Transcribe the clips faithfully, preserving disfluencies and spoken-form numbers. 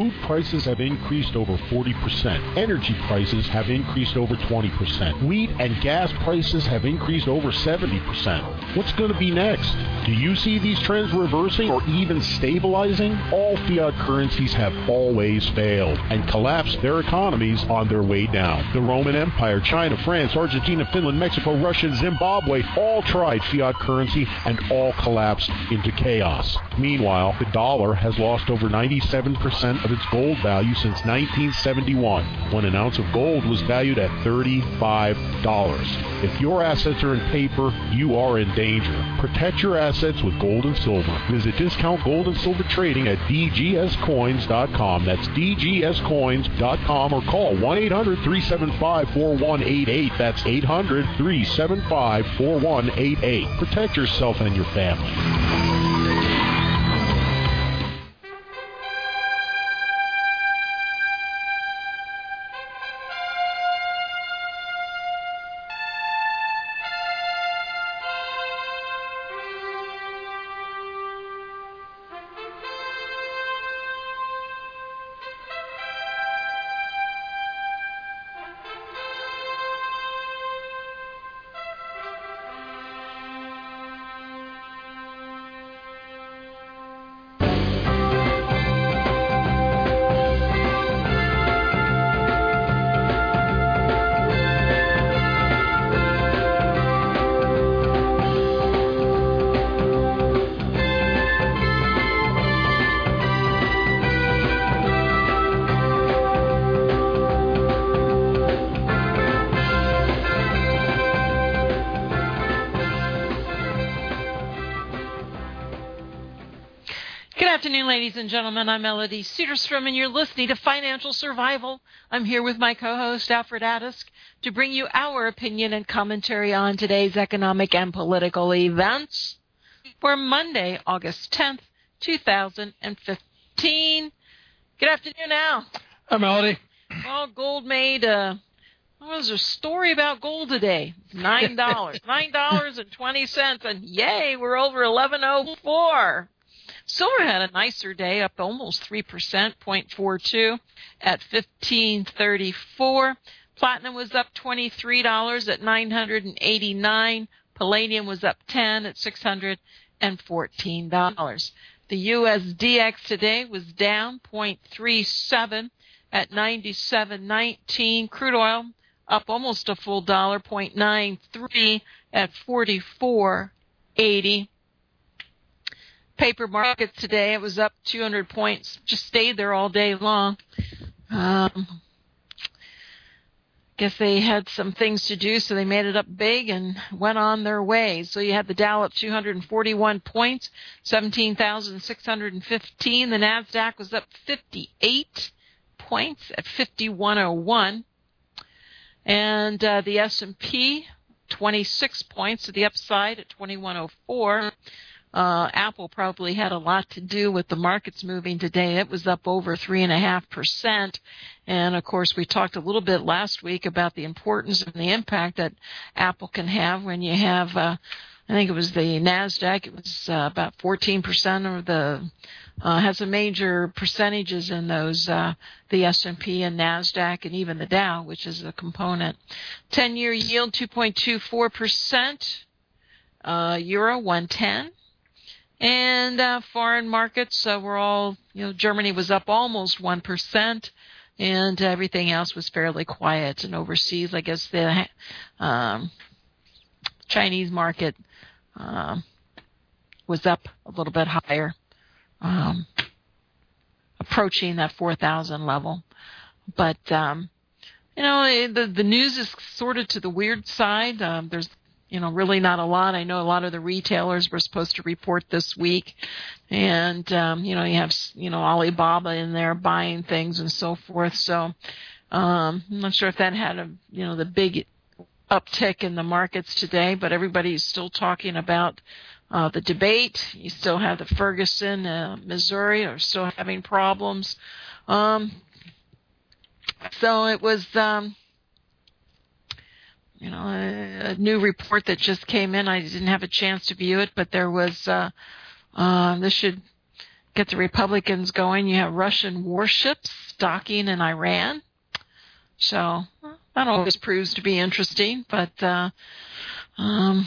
Food prices have increased over forty percent. Energy prices have increased over twenty percent. Wheat and gas prices have increased over seventy percent. What's going to be next? Do you see these trends reversing or even stabilizing? All fiat currencies have always failed and collapsed their economies on their way down. The Roman Empire, China, France, Argentina, Finland, Mexico, Russia, and Zimbabwe all tried fiat currency and all collapsed into chaos. Meanwhile, the dollar has lost over ninety-seven percent of its gold value since nineteen seventy-one, when an ounce of gold was valued at thirty-five dollars. If your assets are in paper, you are in danger. Protect your assets with gold and silver. Visit Discount Gold and Silver Trading at d g s coins dot com. That's d g s coins dot com, or call one eight hundred three seven five four one eight eight. That's eight hundred three seven five four one eight eight. Protect yourself and your family. Ladies and gentlemen, I'm Melody Cedarstrom, and you're listening to Financial Survival. I'm here with my co-host, Alfred Adisk, to bring you our opinion and commentary on today's economic and political events for Monday, August tenth, two thousand fifteen. Good afternoon, Al. Hi, Melody. Well, gold made, uh, what was there a story about gold today? nine dollars. nine dollars and twenty cents, and yay, we're over eleven oh four. Silver had a nicer day, up almost three percent, zero point four two at fifteen thirty-four. Platinum was up twenty-three dollars at nine hundred eighty-nine. Palladium was up ten at six hundred fourteen dollars. The U S D X today was down zero point three seven at ninety-seven nineteen. Crude oil up almost a full dollar, zero point nine three at forty-four eighty. Paper markets today, it was up two hundred points, just stayed there all day long. Um, guess they had some things to do, so they made it up big and went on their way. So you had the Dow up two hundred forty-one points, seventeen thousand six hundred fifteen. The NASDAQ was up fifty-eight points at fifty-one oh one. And uh, the S and P, twenty-six points to the upside at twenty-one oh four. Uh, Apple probably had a lot to do with the markets moving today. It was up over three and a half percent. And of course, we talked a little bit last week about the importance and the impact that Apple can have when you have, uh, I think it was the NASDAQ. It was uh, about fourteen percent of the, uh, has some major percentages in those, uh, the S and P and NASDAQ and even the Dow, which is a component. ten-year yield, two point two four percent. Uh, Euro, one ten. And uh, foreign markets uh, were all, you know, Germany was up almost one percent, and everything else was fairly quiet. And overseas, I guess the um, Chinese market uh, was up a little bit higher, um, approaching that four thousand level. But, um, you know, the, the news is sort of to the weird side. Um, there's You know, really not a lot. I know a lot of the retailers were supposed to report this week. And, um, you know, you have, you know, Alibaba in there buying things and so forth. So um, I'm not sure if that had, a, you know, the big uptick in the markets today, but everybody's still talking about uh, the debate. You still have the Ferguson, uh, Missouri are still having problems. Um, so it was... Um, You know, a, a new report that just came in. I didn't have a chance to view it, but there was, uh, uh, this should get the Republicans going. You have Russian warships docking in Iran. So that always proves to be interesting. But uh, um,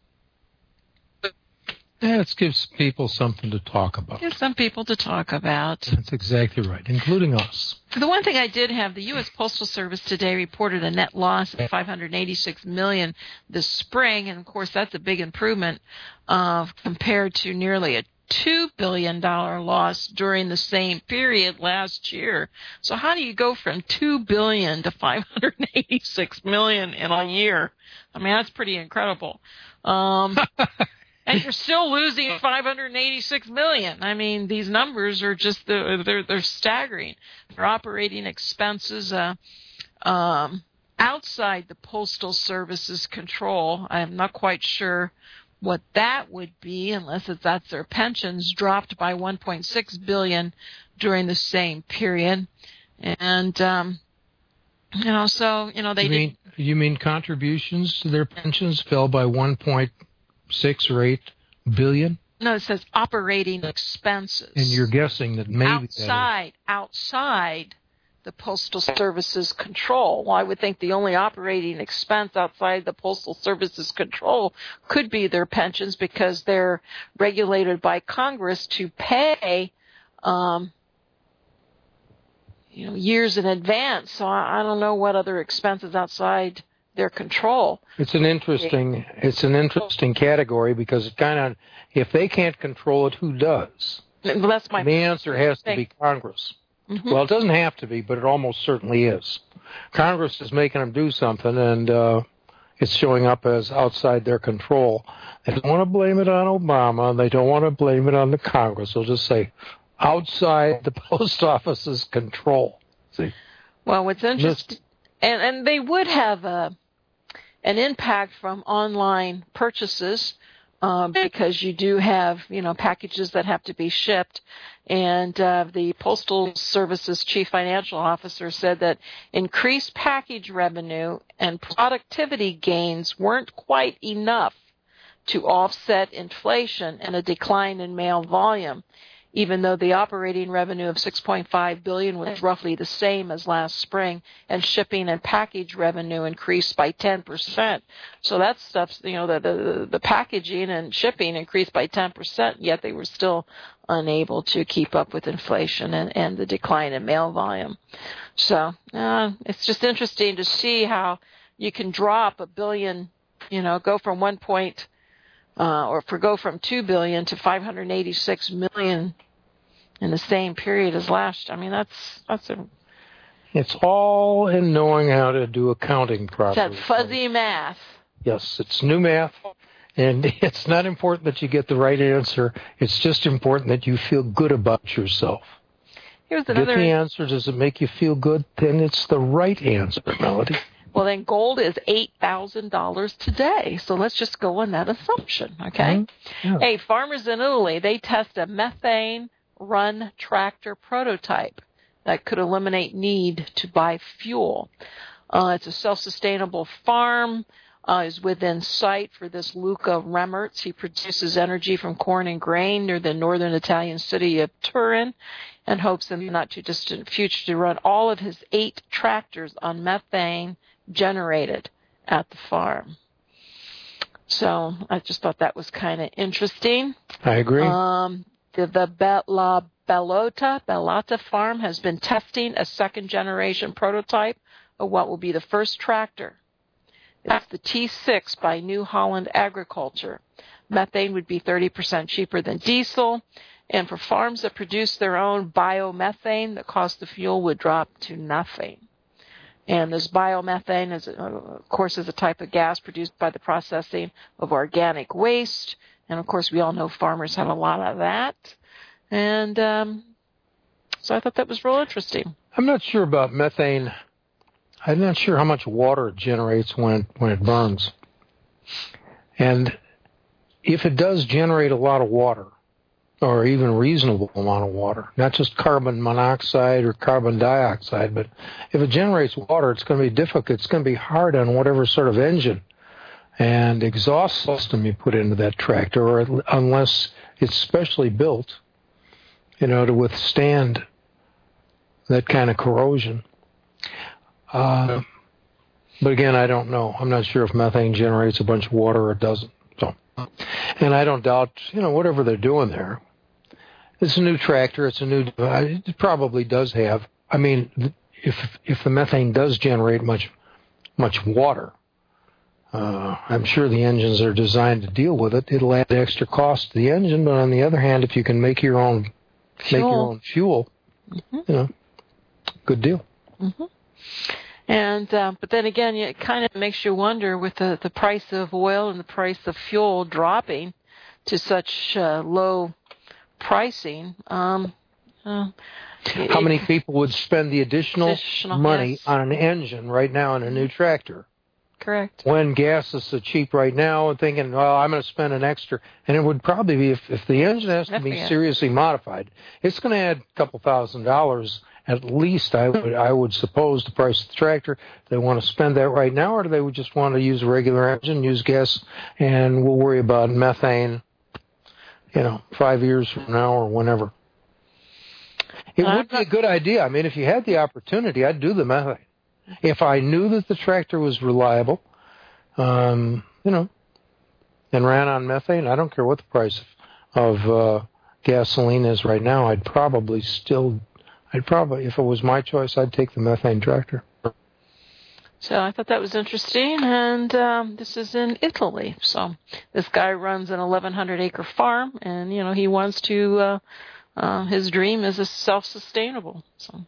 yeah, it gives people something to talk about. Gives some people to talk about. That's exactly right, including us. The one thing I did have, the U S Postal Service today reported a net loss of five hundred eighty-six million dollars this spring, and of course that's a big improvement uh, compared to nearly a two billion dollars loss during the same period last year. So how do you go from two billion dollars to five hundred eighty-six million dollars in a year? I mean, that's pretty incredible. Um, and you're still losing five hundred eighty-six million dollars. I mean, these numbers are just, they're, they're, they're staggering. Their operating expenses uh, um, outside the Postal Service's control, I'm not quite sure what that would be, unless it's that's their pensions, dropped by one point six billion dollars during the same period. And, um, you know, so, you know, they you mean, did. You mean contributions to their pensions fell by one point six or eight billion? No, it says operating expenses. And you're guessing that maybe outside, that outside the Postal Service's control. Well, I would think the only operating expense outside the Postal Service's control could be their pensions, because they're regulated by Congress to pay, um, you know, years in advance. So I, I don't know what other expenses outside their control. It's an interesting, it's an interesting category, because it kind of, if they can't control it, who does? Well, that's my the answer has to be Congress. Mm-hmm. Well, it doesn't have to be, but it almost certainly is. Congress is making them do something, and uh, it's showing up as outside their control. They don't want to blame it on Obama. They don't want to blame it on the Congress. They'll just say, outside the post office's control. See? Well, what's interesting, and, and they would have a, an impact from online purchases, Uh, because you do have, you know, packages that have to be shipped. And uh, the Postal Service's chief financial officer said that increased package revenue and productivity gains weren't quite enough to offset inflation and a decline in mail volume, even though the operating revenue of six point five billion dollars was roughly the same as last spring, and shipping and package revenue increased by ten percent. So that stuff's, you know, the, the, the packaging and shipping increased by ten percent, yet they were still unable to keep up with inflation and, and the decline in mail volume. So uh, it's just interesting to see how you can drop a billion, you know, go from one point Uh, or for go from two billion dollars to five hundred eighty-six million dollars in the same period as last. I mean, that's that's a. It's all in knowing how to do accounting properly. That fuzzy math. Yes, it's new math, and it's not important that you get the right answer. It's just important that you feel good about yourself. Here's another. Get the answer. Does it make you feel good? Then it's the right answer, Melody. Well, then gold is eight thousand dollars today. So let's just go on that assumption, okay? Mm-hmm. Yeah. Hey, farmers in Italy, they test a methane-run tractor prototype that could eliminate need to buy fuel. Uh, it's a self-sustainable farm. Uh, is within sight for this Luca Remertz. He produces energy from corn and grain near the northern Italian city of Turin, and hopes in the not-too-distant future to run all of his eight tractors on methane generated at the farm. So I just thought that was kind of interesting. I agree. Um, the the Be- La Bellota, Bellota farm has been testing a second-generation prototype of what will be the first tractor. It's the T six by New Holland Agriculture. Methane would be thirty percent cheaper than diesel, and for farms that produce their own biomethane, the cost of fuel would drop to nothing. And this biomethane, is, uh, of course, is a type of gas produced by the processing of organic waste. And, of course, we all know farmers have a lot of that. And um, so I thought that was real interesting. I'm not sure about methane. I'm not sure how much water it generates when it, when it burns. And if it does generate a lot of water, or even a reasonable amount of water, not just carbon monoxide or carbon dioxide, but if it generates water, it's going to be difficult. It's going to be hard on whatever sort of engine and exhaust system you put into that tractor, or unless it's specially built you know, to withstand that kind of corrosion. Uh, but again, I don't know. I'm not sure if methane generates a bunch of water or it doesn't. So, and I don't doubt, you know, whatever they're doing there. It's a new tractor. It's a new. It probably does have. I mean, if if the methane does generate much much water, uh, I'm sure the engines are designed to deal with it. It'll add extra cost to the engine, but on the other hand, if you can make your own fuel. make your own fuel, mm-hmm. you know, good deal. Mm-hmm. And uh, but then again, it kind of makes you wonder with the the price of oil and the price of fuel dropping to such uh, low pricing. Um, uh, How it, many people would spend the additional, additional money yes. on an engine right now in a new tractor? Correct. When gas is so cheap right now, and thinking, well, I'm going to spend an extra, and it would probably be if, if the engine has to be yeah. seriously modified, it's going to add a couple thousand dollars at least. I would I would suppose the price of the tractor. They want to spend that right now, or do they would just want to use a regular engine, use gas, and we'll worry about methane, you know, five years from now or whenever. It uh, would be a good idea. I mean, if you had the opportunity, I'd do the methane. If I knew that the tractor was reliable, um, you know, and ran on methane, I don't care what the price of, of uh, gasoline is right now, I'd probably still, I'd probably, if it was my choice, I'd take the methane tractor. So I thought that was interesting, and um, this is in Italy. So this guy runs an eleven hundred acre farm, and, you know, he wants to, uh, uh, his dream is a self-sustainable. So,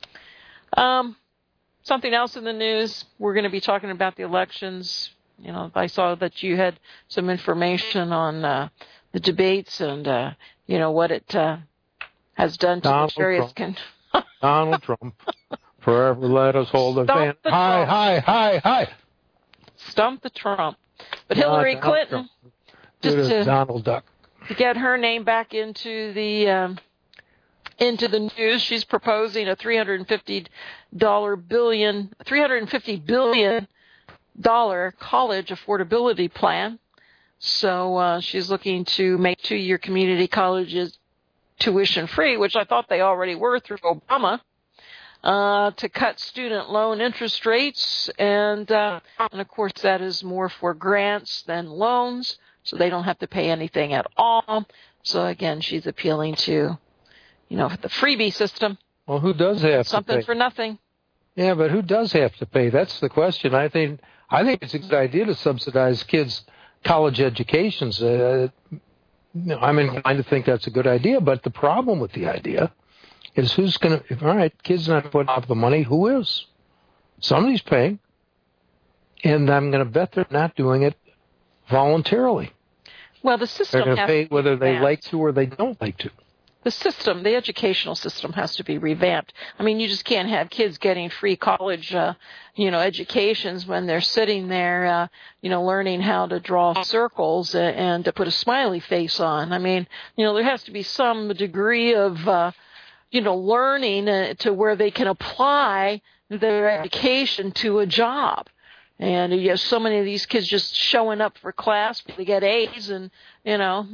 um, something else in the news, we're going to be talking about the elections. You know, I saw that you had some information on uh, the debates and, uh, you know, what it uh, has done to Donald the various... Trump. Con- Donald Trump. Forever let us hold a fan. Hi, hi, hi, hi. Stump the Trump. But Hillary no, Clinton, just to, Donald Duck. to get her name back into the um, into the news, she's proposing a three hundred fifty billion, three hundred fifty billion dollars college affordability plan. So uh, she's looking to make two-year community colleges tuition free, which I thought they already were through Obama. Uh, to cut student loan interest rates, and, uh, and of course that is more for grants than loans, so they don't have to pay anything at all. So again, she's appealing to, you know, the freebie system. Well, who does have something to pay? for nothing? Yeah, but who does have to pay? That's the question. I think I think it's a good idea to subsidize kids' college educations. Uh, I'm inclined to think that's a good idea, but the problem with the idea is who's going to, all right, kids not putting up the money, who is? Somebody's paying. And I'm going to bet they're not doing it voluntarily. Well, the system they're going to pay whether they revamped. like to or they don't like to. The system, the educational system has to be revamped. I mean, you just can't have kids getting free college, uh, you know, educations when they're sitting there, uh, you know, learning how to draw circles and, and to put a smiley face on. I mean, you know, there has to be some degree of, uh, you know, learning uh, to where they can apply their education to a job. And you have so many of these kids just showing up for class, they get A's, and you know,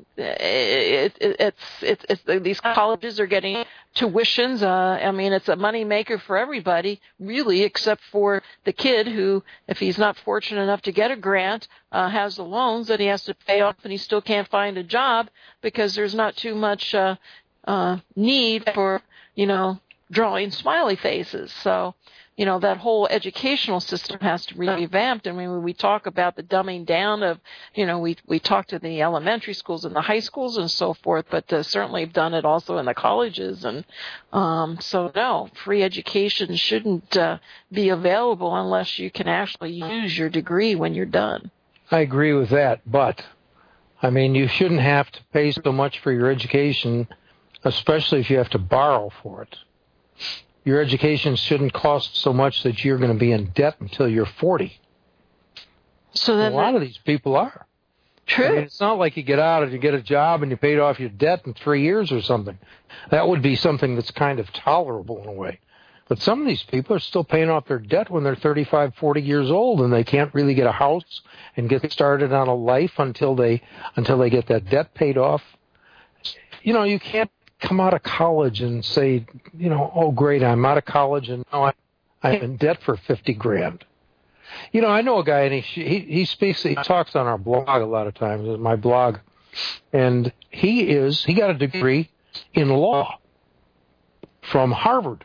it, it, it's, it's it's these colleges are getting tuitions. Uh, I mean, it's a money maker for everybody, really, except for the kid who, if he's not fortunate enough to get a grant, uh, has the loans that he has to pay off, and he still can't find a job because there's not too much uh, uh, need for, you know, drawing smiley faces. So, you know, that whole educational system has to be revamped. And when we talk about the dumbing down of, you know, we we talk to the elementary schools and the high schools and so forth, but uh, certainly have done it also in the colleges. And um, so, no, free education shouldn't uh, be available unless you can actually use your degree when you're done. I agree with that, but, I mean, you shouldn't have to pay so much for your education, especially if you have to borrow for it. Your education shouldn't cost so much that you're going to be in debt until you're forty. So then a lot of these people are. True. I mean, it's not like you get out and you get a job and you paid off your debt in three years or something. That would be something that's kind of tolerable in a way. But some of these people are still paying off their debt when they're thirty-five, forty years old, and they can't really get a house and get started on a life until they until they get that debt paid off. You know, you can't come out of college and say, you know, oh, great, I'm out of college and now I'm in debt for fifty grand. You know, I know a guy, and he he, he speaks, he talks on our blog a lot of times, my blog, and he is, he got a degree in law from Harvard.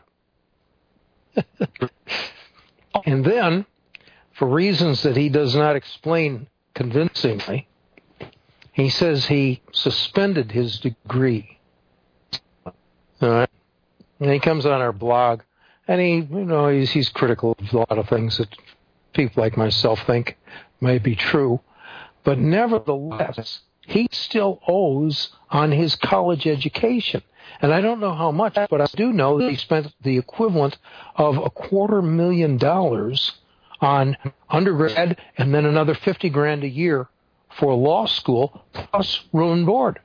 And then, for reasons that he does not explain convincingly, he says he suspended his degree. All right? And he comes on our blog, and he, you know, he's, he's critical of a lot of things that people like myself think may be true. But nevertheless, he still owes on his college education. And I don't know how much, but I do know that he spent the equivalent of a quarter million dollars on undergrad and then another fifty grand a year for law school plus room and board.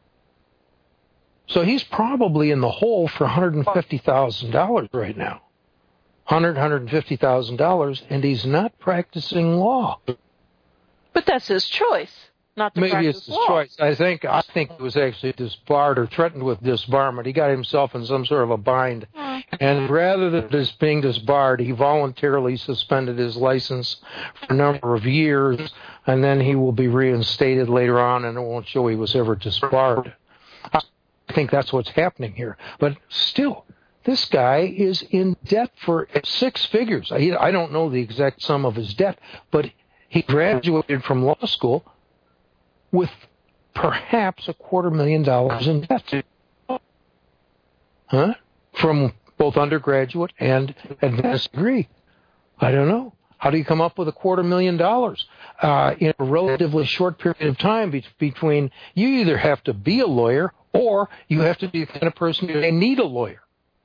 So he's probably in the hole for one hundred fifty thousand dollars right now. one hundred thousand dollars, one hundred fifty thousand dollars, and he's not practicing law. But that's his choice, not to Maybe practice it's his law. choice. I think I think it was actually disbarred or threatened with disbarment. He got himself in some sort of a bind. Mm. And rather than just being disbarred, he voluntarily suspended his license for a number of years, and then he will be reinstated later on, and it won't show he was ever disbarred. I think that's what's happening here. But still, this guy is in debt for six figures. I, I don't know the exact sum of his debt, but he graduated from law school with perhaps a quarter million dollars in debt. Huh? From both undergraduate and advanced degree. I don't know. How do you come up with a quarter million dollars uh, in a relatively short period of time be- between you either have to be a lawyer or you have to be the kind of person who need a lawyer?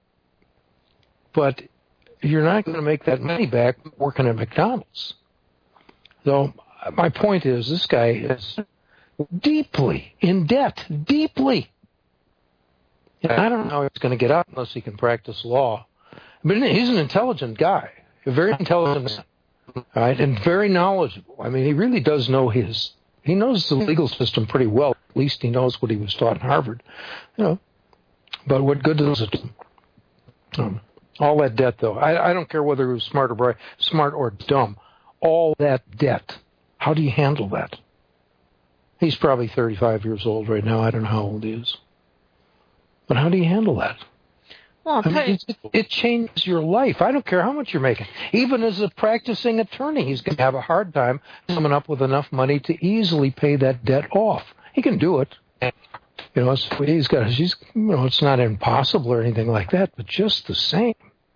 But you're not going to make that money back working at McDonald's. So my point is, this guy is deeply in debt, deeply. And I don't know how he's going to get out unless he can practice law. But he's an intelligent guy, a very intelligent man, right, and very knowledgeable. I mean, he really does know his, he knows the legal system pretty well. At least he knows what he was taught in Harvard. You know, but what good does it do him? Um, all that debt, though, I, I don't care whether he was smart or bright, smart or dumb. All that debt, how do you handle that? He's probably thirty-five years old right now. I don't know how old he is. But how do you handle that? Well, I mean, it, it changes your life. I don't care how much you're making. Even as a practicing attorney, he's going to have a hard time coming up with enough money to easily pay that debt off. He can do it. You know, it's, he's got. He's, you know, it's not impossible or anything like that, but just the same.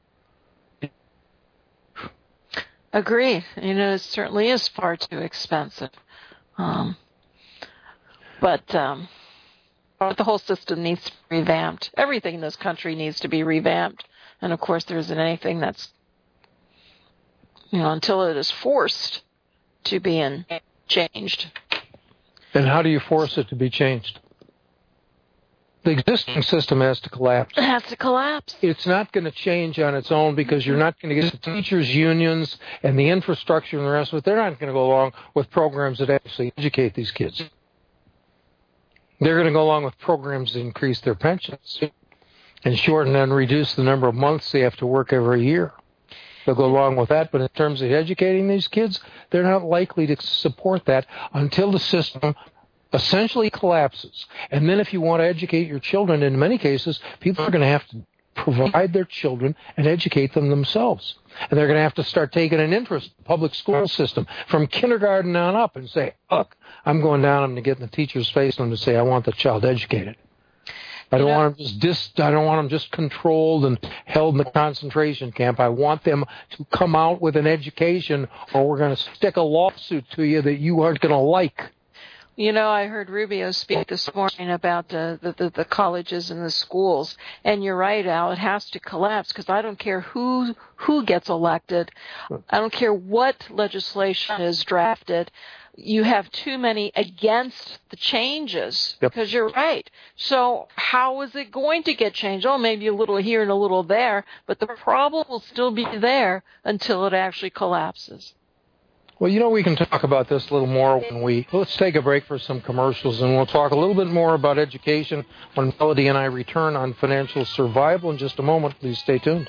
Agreed. You know, it certainly is far too expensive. Um, but. Um, But the whole system needs to be revamped. Everything in this country needs to be revamped. And, of course, there isn't anything that's, you know, until it is forced to be in, changed. And how do you force it to be changed? The existing system has to collapse. It has to collapse. It's not going to change on its own because you're not going to get the teachers' unions and the infrastructure and the rest of it. They're not going to go along with programs that actually educate these kids. They're going to go along with programs that increase their pensions and shorten and reduce the number of months they have to work every year. They'll go along with that, but in terms of educating these kids, they're not likely to support that until the system essentially collapses. And then if you want to educate your children, in many cases, people are going to have to provide their children and educate them themselves. And they're going to have to start taking an interest in the public school system from kindergarten on up and say, look, I'm going down and getting the teacher's face and to say, I want the child educated. I don't want them just dis- I don't want them just controlled and held in the concentration camp. I want them to come out with an education, or we're going to stick a lawsuit to you that you aren't going to like. You know, I heard Rubio speak this morning about the, the, the, the colleges and the schools, and you're right, Al, it has to collapse because I don't care who who gets elected. I don't care what legislation is drafted. You have too many against the changes because yep. You're right. So how is it going to get changed? Oh, maybe a little here and a little there, but the problem will still be there until it actually collapses. Well, you know, we can talk about this a little more when we... Let's take a break for some commercials, and we'll talk a little bit more about education when Melody and I return on Financial Survival in just a moment. Please stay tuned.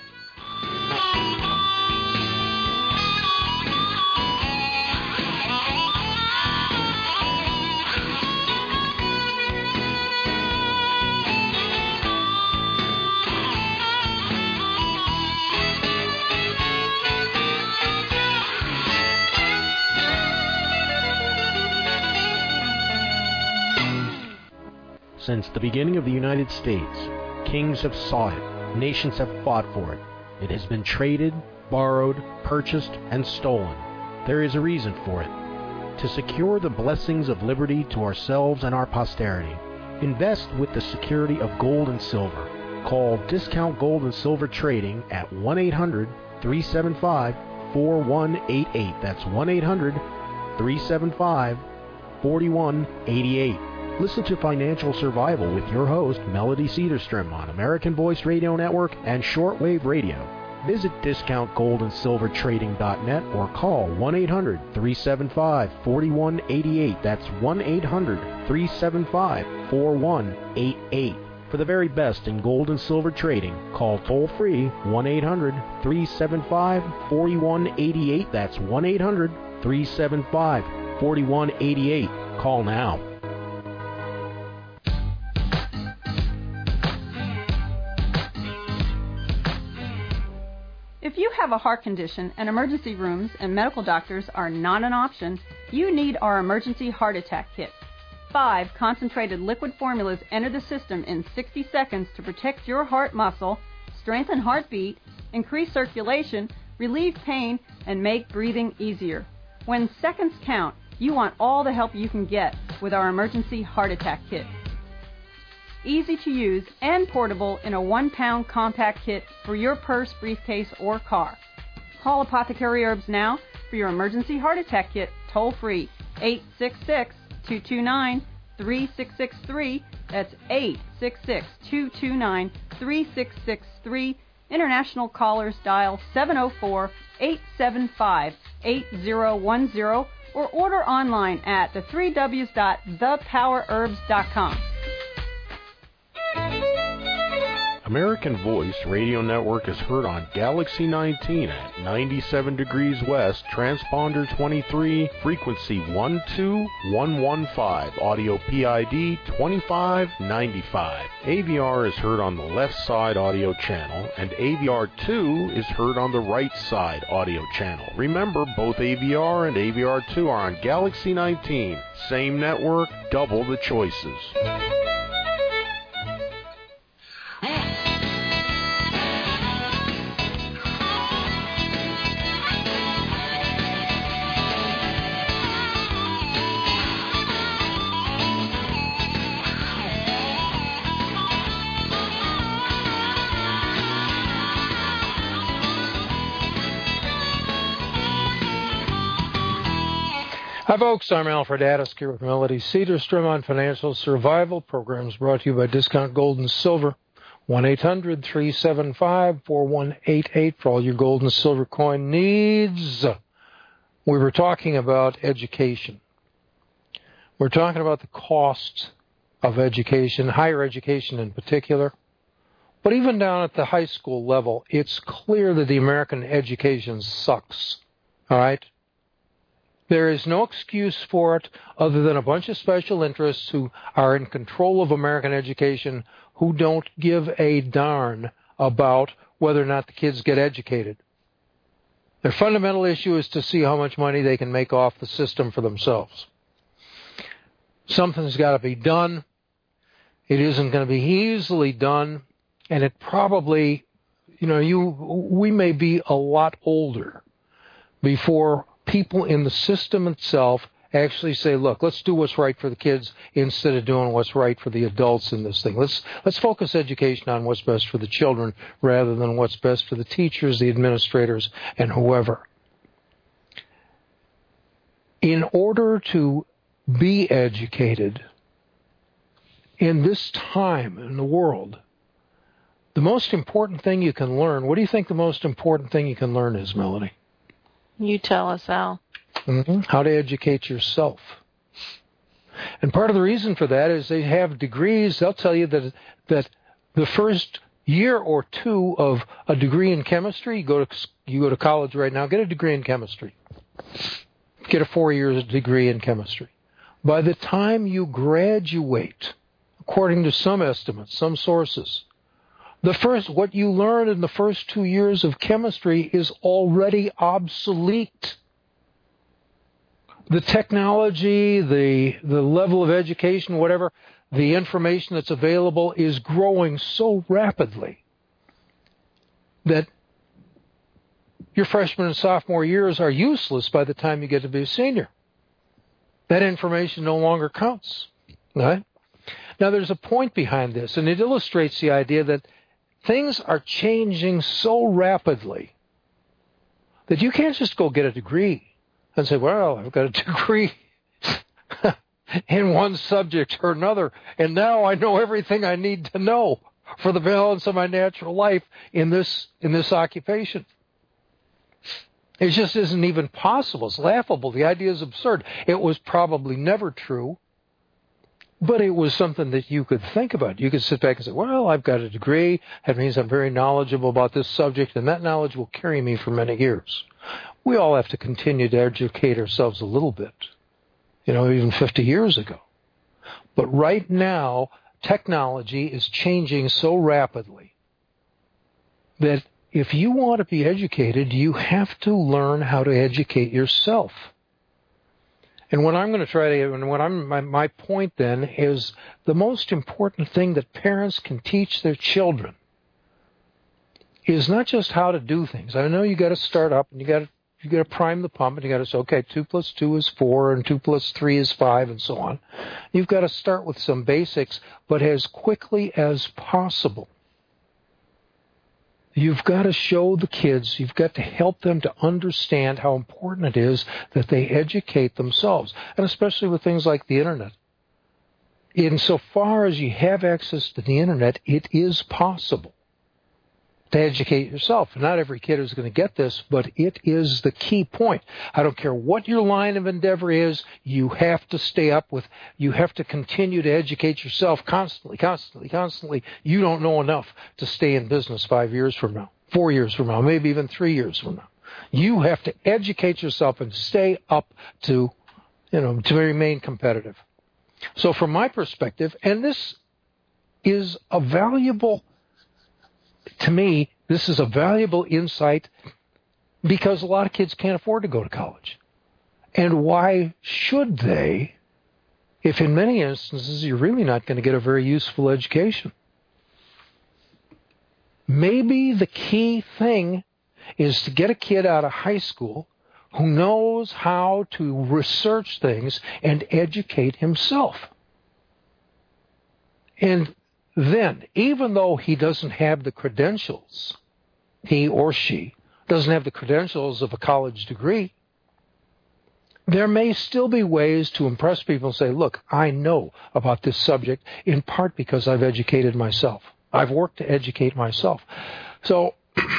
Since the beginning of the United States, kings have sought it, nations have fought for it. It has been traded, borrowed, purchased, and stolen. There is a reason for it. To secure the blessings of liberty to ourselves and our posterity, invest with the security of gold and silver. Call Discount Gold and Silver Trading at one eight hundred, three seven five, four one eight eight. That's one eight hundred, three seven five, four one eight eight. Listen to Financial Survival with your host, Melody Cedarstrom, on American Voice Radio Network and Shortwave Radio. Visit discount gold and silver trading dot net or call one eight hundred, three seven five, four one eight eight. That's one eight hundred, three seven five, four one eight eight. For the very best in gold and silver trading, call toll-free one eight hundred, three seven five, four one eight eight. That's one eight hundred, three seven five, four one eight eight. Call now. If you have a heart condition and emergency rooms and medical doctors are not an option, you need our Emergency Heart Attack Kit. Five concentrated liquid formulas enter the system in sixty seconds to protect your heart muscle, strengthen heartbeat, increase circulation, relieve pain, and make breathing easier. When seconds count, you want all the help you can get with our Emergency Heart Attack Kit. Easy to use and portable in a one-pound compact kit for your purse, briefcase, or car. Call Apothecary Herbs now for your Emergency Heart Attack Kit toll-free, eight six six, two two nine, three six six three. That's eight six six, two two nine, three six six three. International callers dial seven oh four, eight seven five, eight oh one oh or order online at the three W's dot the power herbs dot com. American Voice Radio Network is heard on Galaxy nineteen at ninety-seven degrees west, transponder twenty-three, frequency one two one one five, audio P I D twenty-five ninety-five. A V R is heard on the left side audio channel, and A V R two is heard on the right side audio channel. Remember, both A V R and A V R two are on Galaxy nineteen. Same network, double the choices. Hi, folks. I'm Alfred Addis here with Melody Cedarstrom on Financial Survival. Programs brought to you by Discount Gold and Silver. one eight hundred, three seven five, four one eight eight for all your gold and silver coin needs. We were talking about education. We're talking about the costs of education, higher education in particular. But even down at the high school level, it's clear that the American education sucks. All right? There is no excuse for it other than a bunch of special interests who are in control of American education who don't give a darn about whether or not the kids get educated. Their fundamental issue is to see how much money they can make off the system for themselves. Something's got to be done. It isn't going to be easily done, and it probably, you know, you we may be a lot older before people in the system itself actually say, look, let's do what's right for the kids instead of doing what's right for the adults in this thing. Let's let's focus education on what's best for the children rather than what's best for the teachers, the administrators, and whoever. In order to be educated in this time in the world, the most important thing you can learn, what do you think the most important thing you can learn is, Melody? You tell us, Al. Mm-hmm. How to educate yourself. And part of the reason for that is they have degrees. They'll tell you that that the first year or two of a degree in chemistry, you go to you go to college right now, get a degree in chemistry. Get a four-year degree in chemistry. By the time you graduate, according to some estimates, some sources, the first what you learn in the first two years of chemistry is already obsolete. The technology, the the level of education, whatever, the information that's available is growing so rapidly that your freshman and sophomore years are useless by the time you get to be a senior. That information no longer counts. Right? Now, there's a point behind this, and it illustrates the idea that things are changing so rapidly that you can't just go get a degree and say, well, I've got a degree in one subject or another, and now I know everything I need to know for the balance of my natural life in this in this occupation. It just isn't even possible. It's laughable. The idea is absurd. It was probably never true, but it was something that you could think about. You could sit back and say, well, I've got a degree. That means I'm very knowledgeable about this subject, and that knowledge will carry me for many years. We all have to continue to educate ourselves a little bit, you know, even fifty years ago. But right now, technology is changing so rapidly that if you want to be educated, you have to learn how to educate yourself. And what I'm going to try to, and what I'm, my, my point then is the most important thing that parents can teach their children is not just how to do things. I know you got to start up and you got to you got to prime the pump and you got to say, okay, two plus two is four and two plus three is five and so on. You've got to start with some basics, but as quickly as possible. You've got to show the kids, you've got to help them to understand how important it is that they educate themselves, and especially with things like the Internet. Insofar as you have access to the Internet, it is possible to educate yourself. Not every kid is going to get this, but it is the key point. I don't care what your line of endeavor is, you have to stay up with, you have to continue to educate yourself constantly, constantly, constantly. You don't know enough to stay in business five years from now, four years from now, maybe even three years from now. You have to educate yourself and stay up to, you know, to remain competitive. So from my perspective, and this is a valuable To me, this is a valuable insight because a lot of kids can't afford to go to college. And why should they, if in many instances you're really not going to get a very useful education? Maybe the key thing is to get a kid out of high school who knows how to research things and educate himself. And then, even though he doesn't have the credentials, he or she doesn't have the credentials of a college degree, there may still be ways to impress people and say, look, I know about this subject in part because I've educated myself. I've worked to educate myself. So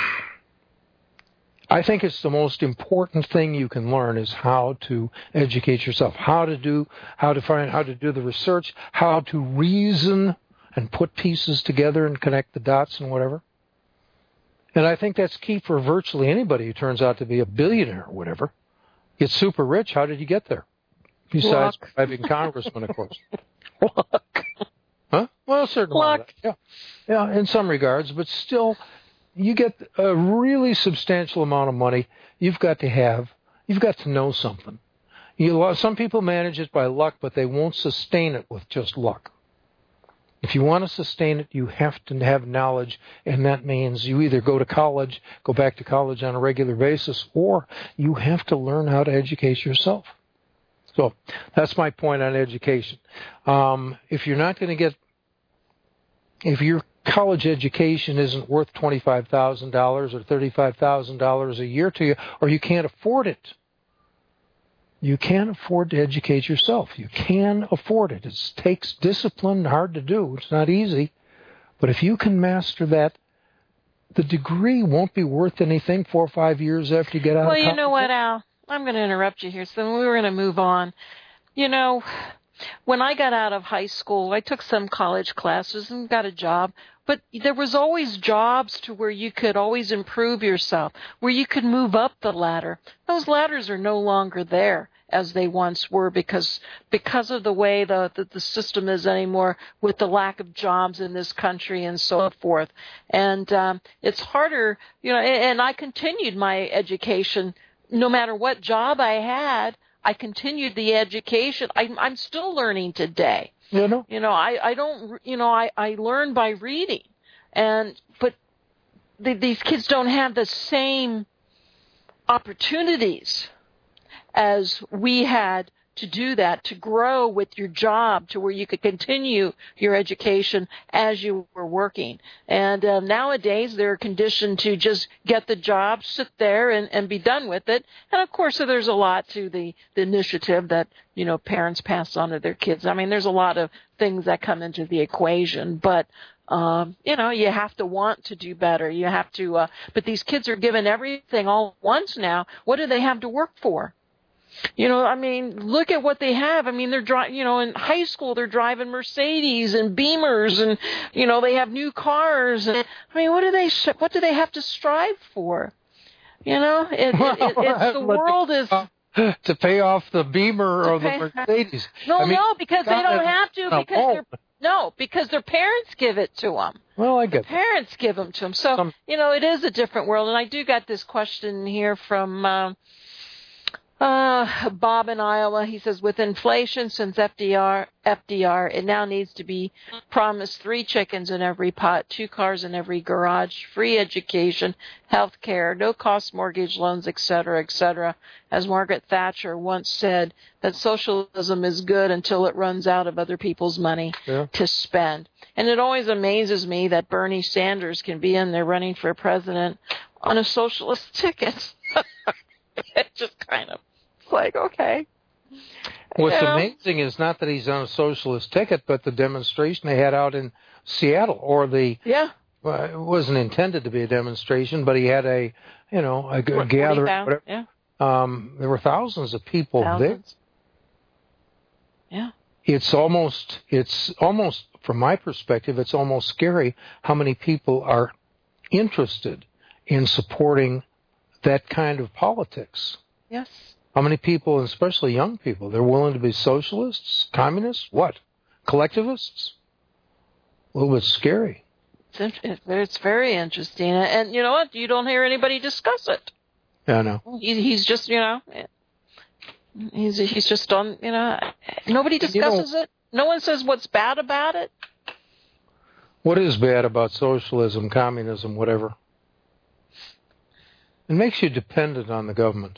I think it's the most important thing you can learn is how to educate yourself, how to do, how to find, how to do the research, how to reason and put pieces together and connect the dots and whatever. And I think that's key for virtually anybody who turns out to be a billionaire or whatever. Gets super rich. How did you get there? Besides driving congressman, of course. Luck. Huh? Well, certainly. Luck. Yeah. Yeah, in some regards. But still, you get a really substantial amount of money. You've got to have, you've got to know something. You, some people manage it by luck, but they won't sustain it with just luck. If you want to sustain it, you have to have knowledge, and that means you either go to college, go back to college on a regular basis, or you have to learn how to educate yourself. So that's my point on education. Um, if you're not going to get, if your college education isn't worth twenty-five thousand dollars or thirty-five thousand dollars a year to you, or you can't afford it, you can't afford to educate yourself. You can afford it. It takes discipline, hard to do. It's not easy. But if you can master that, the degree won't be worth anything four or five years after you get out well, of college. Well, you know what, Al? I'm going to interrupt you here. So we were going to move on. You know, when I got out of high school, I took some college classes and got a job. But there was always jobs to where you could always improve yourself, where you could move up the ladder. Those ladders are no longer there as they once were because because of the way the, the, the system is anymore with the lack of jobs in this country and so forth. And um, it's harder, you know, and, and I continued my education no matter what job I had. I continued the education. I, I'm still learning today. You know, you know, I, I don't, you know, I, I learn by reading, and but the, these kids don't have the same opportunities as we had to do that, to grow with your job, to where you could continue your education as you were working. And uh, nowadays they're conditioned to just get the job, sit there, and, and be done with it. And of course, so there's a lot to the, the initiative that, you know, parents pass on to their kids. I mean, there's a lot of things that come into the equation, but um, you know, you have to want to do better. You have to, uh, but these kids are given everything all at once now. What do they have to work for? You know, I mean, look at what they have. I mean, they're driving, you know, in high school, they're driving Mercedes and Beamers and, you know, they have new cars. And I mean, what do they, what do they have to strive for? You know, it, it, it, it's the world is to pay off the Beamer or the Mercedes. No, I mean, no, because they don't have to because they're, no, because their parents give it to them. Well, I get the parents give them to them. So, Some, you know, it is a different world. And I do got this question here from, um, Uh, Bob in Iowa. He says, with inflation since F D R, F D R, it now needs to be promised three chickens in every pot, two cars in every garage, free education, health care, no-cost mortgage loans, et cetera, et cetera. As Margaret Thatcher once said, that socialism is good until it runs out of other people's money yeah. to spend. And it always amazes me that Bernie Sanders can be in there running for president on a socialist ticket. It just kind of like, okay. What's you know? amazing is not that he's on a socialist ticket, but the demonstration they had out in Seattle, or the yeah, well, it wasn't intended to be a demonstration, but he had a, you know, a, a gathering. Whatever. Yeah. Um, there were thousands of people thousands. there. Yeah. It's almost, it's almost, from my perspective, it's almost scary how many people are interested in supporting that kind of politics. Yes. How many people, especially young people, they're willing to be socialists, communists, what? Collectivists? A little bit scary. It's, it's very interesting. And you know what? You don't hear anybody discuss it. Yeah, I know. He, he's just, you know, he's he's just on, you know, nobody discusses you know, it. No one says what's bad about it. What is bad about socialism, communism, whatever? It makes you dependent on the government.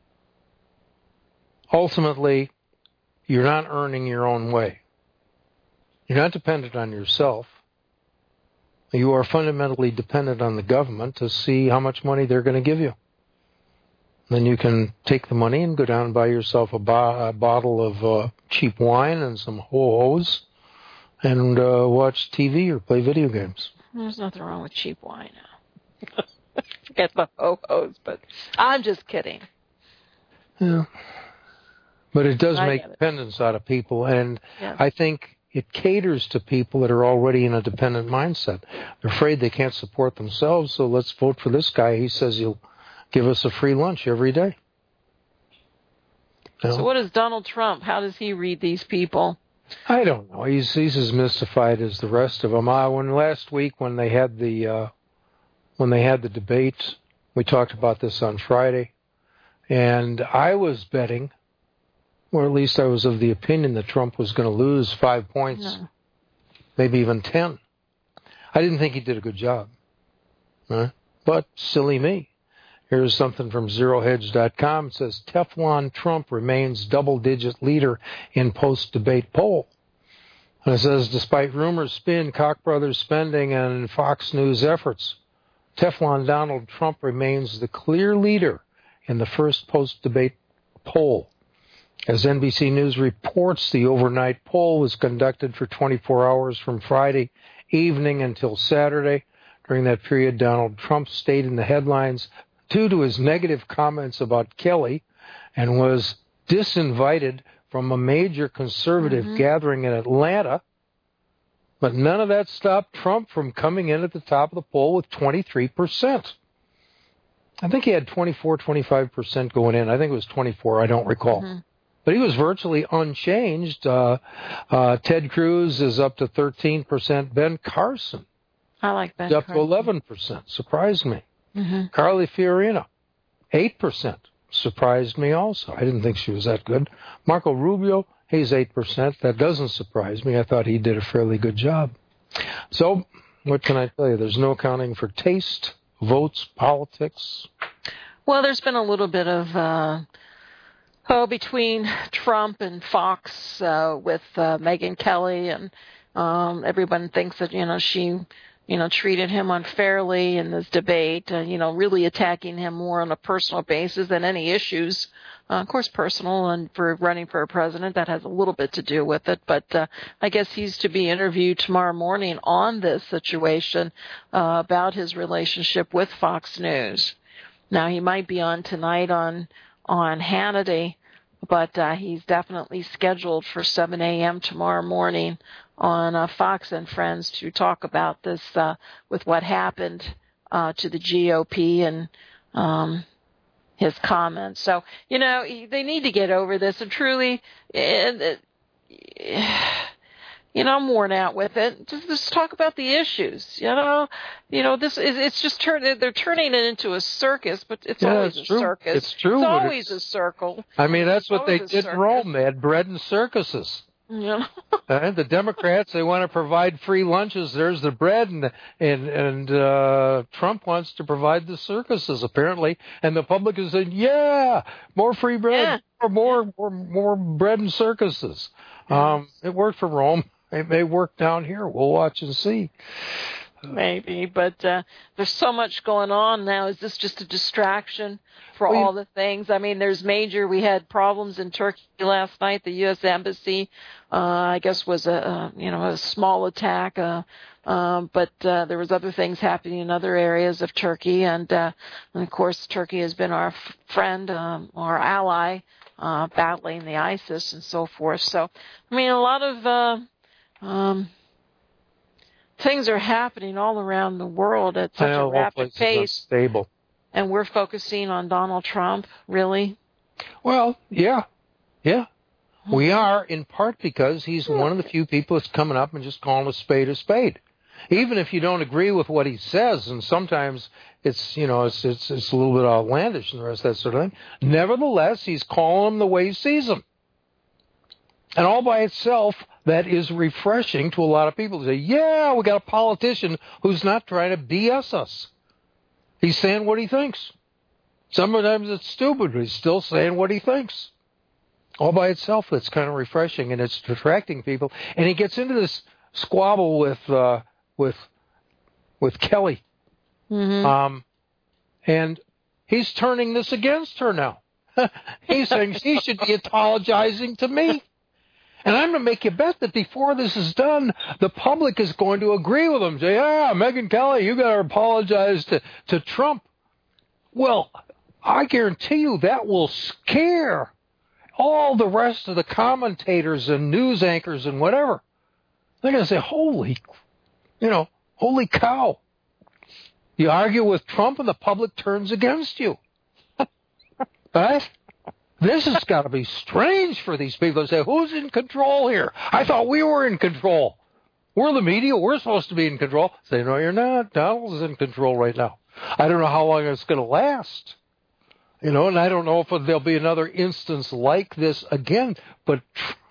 Ultimately, you're not earning your own way. You're not dependent on yourself. You are fundamentally dependent on the government to see how much money they're going to give you. Then you can take the money and go down and buy yourself a, bo- a bottle of uh, cheap wine and some ho-hos and uh, watch T V or play video games. There's nothing wrong with cheap wine now. Forget the ho-hos, but I'm just kidding. Yeah. But it does I make dependence out of people, and yes. I think it caters to people that are already in a dependent mindset. They're afraid they can't support themselves, so let's vote for this guy. He says he'll give us a free lunch every day. You know? So what is Donald Trump? How does he read these people? I don't know. He's he's as mystified as the rest of them. Uh, when last week when they had the uh, when they had the debate, we talked about this on Friday, and I was betting, or at least I was of the opinion that Trump was going to lose five points, no. maybe even ten. I didn't think he did a good job, right? But silly me. Here's something from Zero Hedge dot com. It says, Teflon Trump remains double-digit leader in post-debate poll. And it says, despite rumors spin, Koch brothers spending, and Fox News efforts, Teflon Donald Trump remains the clear leader in the first post-debate poll. As N B C News reports, the overnight poll was conducted for twenty-four hours from Friday evening until Saturday. During that period, Donald Trump stayed in the headlines due to his negative comments about Kelly, and was disinvited from a major conservative Mm-hmm. gathering in Atlanta. But none of that stopped Trump from coming in at the top of the poll with twenty-three percent. I think he had twenty-four, twenty-five percent going in. I think it was twenty-four. I don't recall. Mm-hmm. But he was virtually unchanged. Uh, uh, Ted Cruz is up to thirteen percent. Ben Carson I like Ben is up Carson. to eleven percent. Surprised me. Mm-hmm. Carly Fiorina, eight percent. Surprised me also. I didn't think she was that good. Marco Rubio, he's eight percent. That doesn't surprise me. I thought he did a fairly good job. So, what can I tell you? There's no accounting for taste, votes, politics. Well, there's been a little bit of, uh, oh, between Trump and Fox uh, with uh, Megyn Kelly, and um, everyone thinks that, you know, she, you know, treated him unfairly in this debate, uh, you know, really attacking him more on a personal basis than any issues. Uh, of course, personal, and for running for a president, that has a little bit to do with it. But uh, I guess he's to be interviewed tomorrow morning on this situation uh, about his relationship with Fox News. Now, he might be on tonight on on Hannity, but uh, he's definitely scheduled for seven a.m. tomorrow morning on uh, Fox and Friends to talk about this uh, with what happened uh, to the G O P and um, his comments. So, you know, they need to get over this. And truly, it, it, you know, I'm worn out with it. Just, just talk about the issues. You know, you know, this is, it's just turned, they're turning it into a circus, but it's Yeah, always it's a true. circus. It's true, It's but always it's- a circle. I mean, that's It's what they always a did in circus. Rome. They had bread and circuses. You know? Uh, the Democrats, they want to provide free lunches. There's the bread, and and and uh, Trump wants to provide the circuses apparently. And the public is saying, "Yeah, more free bread, Yeah. or more more more bread and circuses." Um, it worked for Rome. It may work down here. We'll watch and see. Maybe, but uh, there's so much going on now. Is this just a distraction for Well, you- all the things? I mean, there's major. We had problems in Turkey last night. The U S embassy, uh, I guess, was a, a you know a small attack, uh, um, but uh, there was other things happening in other areas of Turkey, and, uh, and of course, Turkey has been our f- friend, um, our ally, uh, battling the ISIS and so forth. So, I mean, a lot of uh, um, things are happening all around the world at I such know a the whole rapid place is pace, unstable. and we're focusing on Donald Trump, really? Well, yeah, yeah. We are, in part because he's one of the few people that's coming up and just calling a spade a spade. Even if you don't agree with what he says, and sometimes it's, you know, it's it's, it's a little bit outlandish and the rest of that sort of thing, nevertheless, he's calling them the way he sees them. And all by itself, that is refreshing to a lot of people. They say, yeah, we got a politician who's not trying to B S us. He's saying what he thinks. Sometimes it's stupid, but he's still saying what he thinks. All by itself, it's kind of refreshing, and it's attracting people. And he gets into this squabble with uh, with with Kelly, Mm-hmm. um, and he's turning this against her now. He's saying she should be apologizing to me. And I'm going to make you bet that before this is done, the public is going to agree with him. Say, yeah, Megyn Kelly, you got to apologize to, to Trump. Well, I guarantee you that will scare all the rest of the commentators and news anchors and whatever. They're going to say, holy, you know, holy cow. You argue with Trump and the public turns against you. Right? This has got to be strange for these people to say, who's in control here? I thought we were in control. We're the media. We're supposed to be in control. Say, no, you're not. Donald is in control right now. I don't know how long it's going to last. You know, and I don't know if there'll be another instance like this again. But,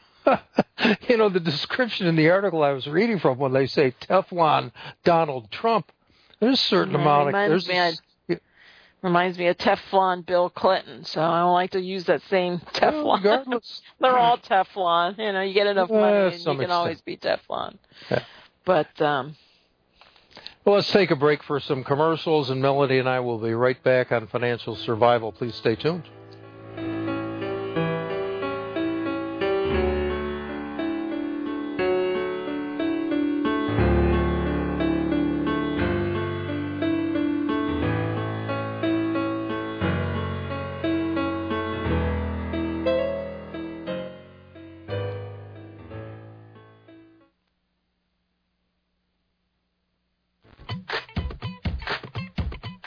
you know, the description in the article I was reading from when they say Teflon Donald Trump, there's a certain Yeah, amount of... reminds There's me a, Reminds me of Teflon Bill Clinton, so I don't like to use that same Teflon. Well, regardless. They're all Teflon. You know, you get enough Yeah, money and you some can extent. always be Teflon. Yeah. But, um, Well, let's take a break for some commercials, and Melody and I will be right back on Financial Survival. Please stay tuned.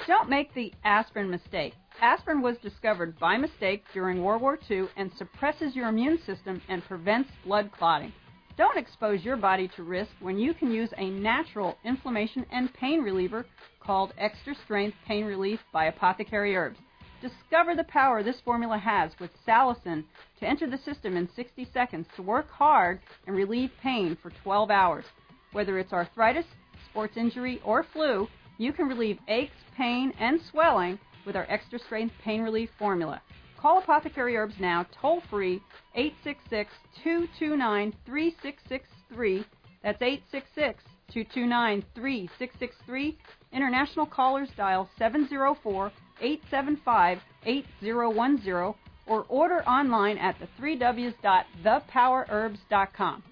Don't make the aspirin mistake. Aspirin was discovered by mistake during World War Two and suppresses your immune system and prevents blood clotting. Don't expose your body to risk when you can use a natural inflammation and pain reliever called Extra Strength Pain Relief by Apothecary Herbs. Discover the power this formula has with salicin to enter the system in sixty seconds to work hard and relieve pain for twelve hours. Whether it's arthritis, sports injury, or flu, you can relieve aches, pain, and swelling with our Extra Strength Pain Relief formula. Call Apothecary Herbs now, toll-free, eight six six, two two nine, three six six three. That's eight six six, two two nine, three six six three. International callers dial seven zero four, eight seven five, eight zero one zero or order online at the three w's dot the power herbs dot com.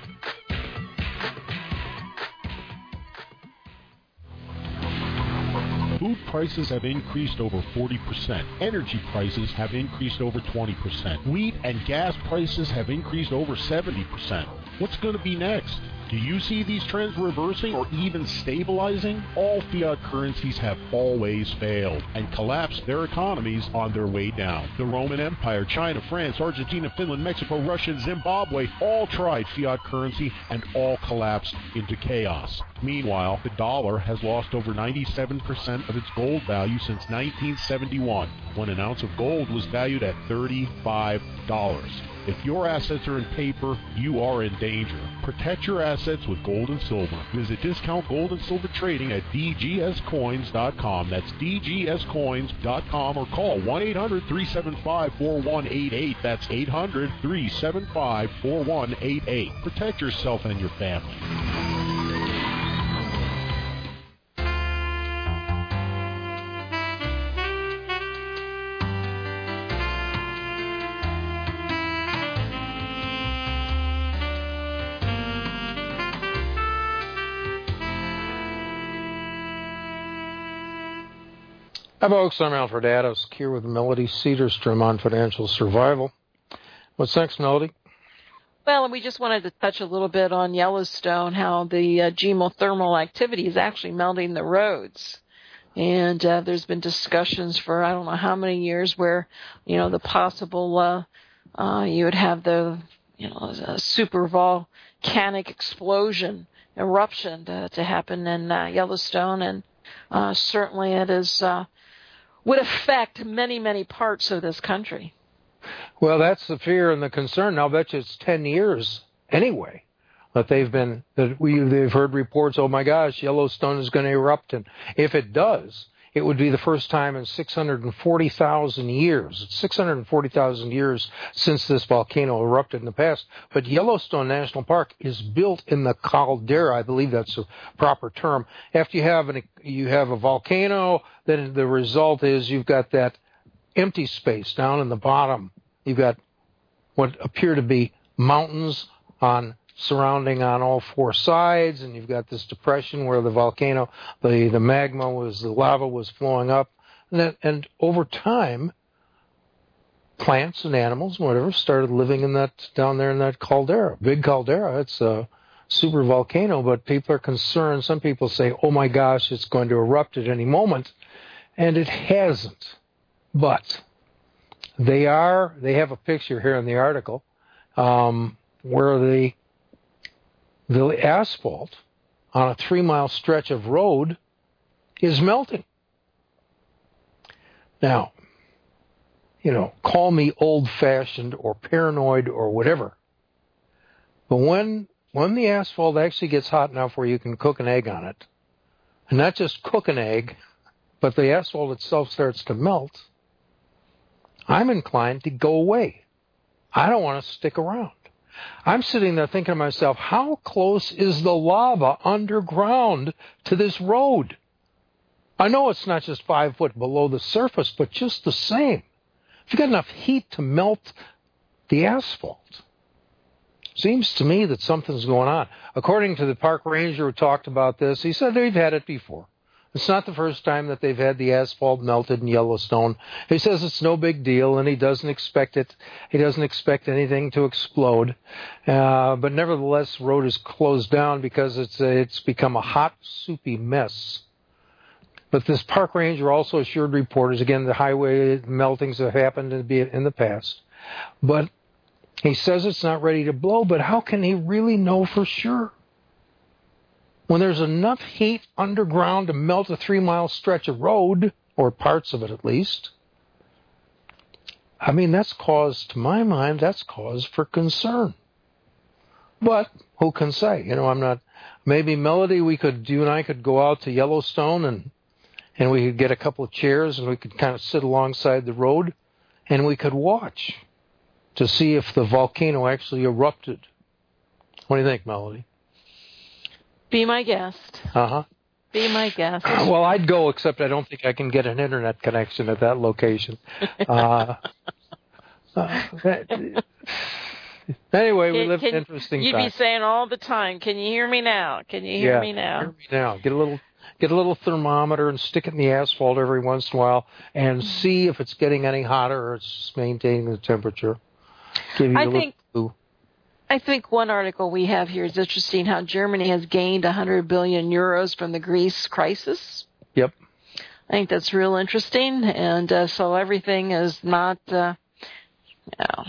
Food prices have increased over forty percent. Energy prices have increased over twenty percent. Wheat and gas prices have increased over seventy percent. What's going to be next? Do you see these trends reversing or even stabilizing? All fiat currencies have always failed and collapsed their economies on their way down. The Roman Empire, China, France, Argentina, Finland, Mexico, Russia, and Zimbabwe all tried fiat currency and all collapsed into chaos. Meanwhile, the dollar has lost over ninety-seven percent of its gold value since nineteen seventy-one, when an ounce of gold was valued at thirty-five dollars. If your assets are in paper, you are in danger. Protect your assets with gold and silver. Visit Discount Gold and Silver Trading at d g s coins dot com. That's d g s coins dot com or call one eight hundred, three seven five, four one eight eight. That's eight hundred, three seven five, four one eight eight. Protect yourself and your family. Hi, folks. I'm Alfred Adams, here with Melody Cedarstrom on Financial Survival. What's next, Melody? Well, we just wanted to touch a little bit on Yellowstone, how the uh, geothermal activity is actually melting the roads. And uh, there's been discussions for I don't know how many years where, you know, the possible, uh, uh, you would have the, you know, a super volcanic explosion, eruption to, to happen in uh, Yellowstone. And uh, certainly it is... Uh, would affect many, many parts of this country. Well, that's the fear and the concern. Now, I bet you it's ten years anyway that they've been, that we, they've heard reports, oh my gosh, Yellowstone is going to erupt. And if it does, it would be the first time in six hundred forty thousand years. It's six hundred forty thousand years since this volcano erupted in the past. But Yellowstone National Park is built in the caldera. I believe that's a proper term. After you have an, you have a volcano, then the result is you've got that empty space down in the bottom. You've got what appear to be mountains on surrounding on all four sides, and you've got this depression where the volcano, the, the magma was, the lava was flowing up. And, that, and over time, plants and animals, whatever, started living in that, down there in that caldera, big caldera. It's a super volcano, but people are concerned. Some people say, oh my gosh, it's going to erupt at any moment. And it hasn't. But they are, they have a picture here in the article, um, where the The asphalt on a three-mile stretch of road is melting. Now, you know, call me old-fashioned or paranoid or whatever, but when when the asphalt actually gets hot enough where you can cook an egg on it, and not just cook an egg, but the asphalt itself starts to melt, I'm inclined to go away. I don't want to stick around. I'm sitting there thinking to myself, how close is the lava underground to this road? I know it's not just five foot below the surface, but just the same. If you've got enough heat to melt the asphalt, seems to me that something's going on. According to the park ranger who talked about this, he said they've had it before. It's not the first time that they've had the asphalt melted in Yellowstone. He says it's no big deal, and he doesn't expect it. He doesn't expect anything to explode. Uh, but nevertheless, the road is closed down because it's uh, it's become a hot, soupy mess. But this park ranger also assured reporters, again, the highway meltings have happened in the past. But he says it's not ready to blow, but how can he really know for sure? When there's enough heat underground to melt a three-mile stretch of road, or parts of it at least, I mean, that's cause, to my mind, that's cause for concern. But who can say? You know, I'm not, maybe Melody, we could, you and I could go out to Yellowstone and and we could get a couple of chairs and we could kind of sit alongside the road and we could watch to see if the volcano actually erupted. What do you think, Melody? Be my guest. Uh-huh. Be my guest. Well, I'd go, except I don't think I can get an internet connection at that location. uh, uh, anyway, we can, live can, in interesting you'd times. You'd be saying all the time, can you hear me now? Can you hear yeah, me now? Hear me now. Get a little... Get a little thermometer and stick it in the asphalt every once in a while and see if it's getting any hotter or it's just maintaining the temperature. Give you I a think little I think one article we have here is interesting, how Germany has gained one hundred billion euros from the Greece crisis. Yep. I think that's real interesting. And uh, so everything is not, uh, you know,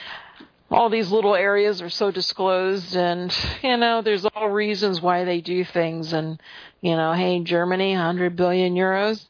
all these little areas are so disclosed, and, you know, there's all reasons why they do things. And, you know, hey, Germany, one hundred billion euros.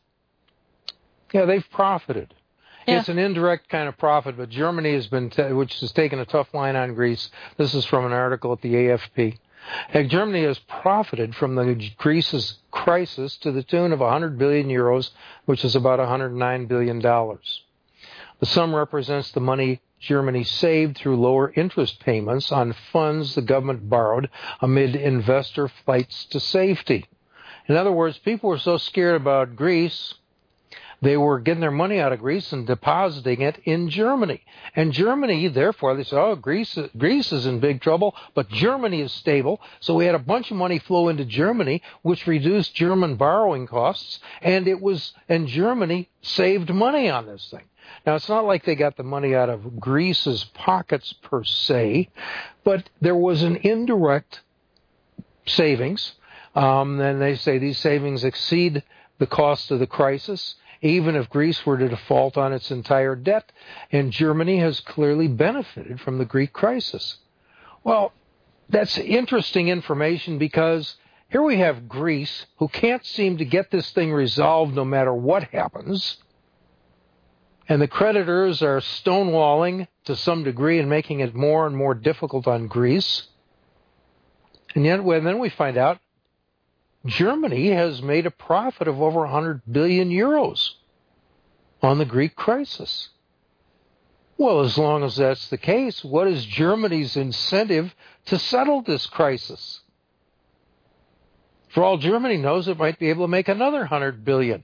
Yeah, they've profited. Yeah. It's an indirect kind of profit, but Germany has been, t- which has taken a tough line on Greece. This is from an article at the A F P. And Germany has profited from the Greece's crisis to the tune of one hundred billion euros, which is about one hundred nine billion dollars. The sum represents the money Germany saved through lower interest payments on funds the government borrowed amid investor flights to safety. In other words, people were so scared about Greece, they were getting their money out of Greece and depositing it in Germany. And Germany, therefore, they said, oh, Greece, Greece is in big trouble, but Germany is stable. So we had a bunch of money flow into Germany, which reduced German borrowing costs, and it was, and Germany saved money on this thing. Now, it's not like they got the money out of Greece's pockets per se, but there was an indirect savings. Um, and they say these savings exceed the cost of the crisis, even if Greece were to default on its entire debt. And Germany has clearly benefited from the Greek crisis. Well, that's interesting information because here we have Greece, who can't seem to get this thing resolved no matter what happens. And the creditors are stonewalling to some degree and making it more and more difficult on Greece. And yet, well, then we find out Germany has made a profit of over one hundred billion euros on the Greek crisis. Well, as long as that's the case, what is Germany's incentive to settle this crisis? For all Germany knows, it might be able to make another one hundred billion.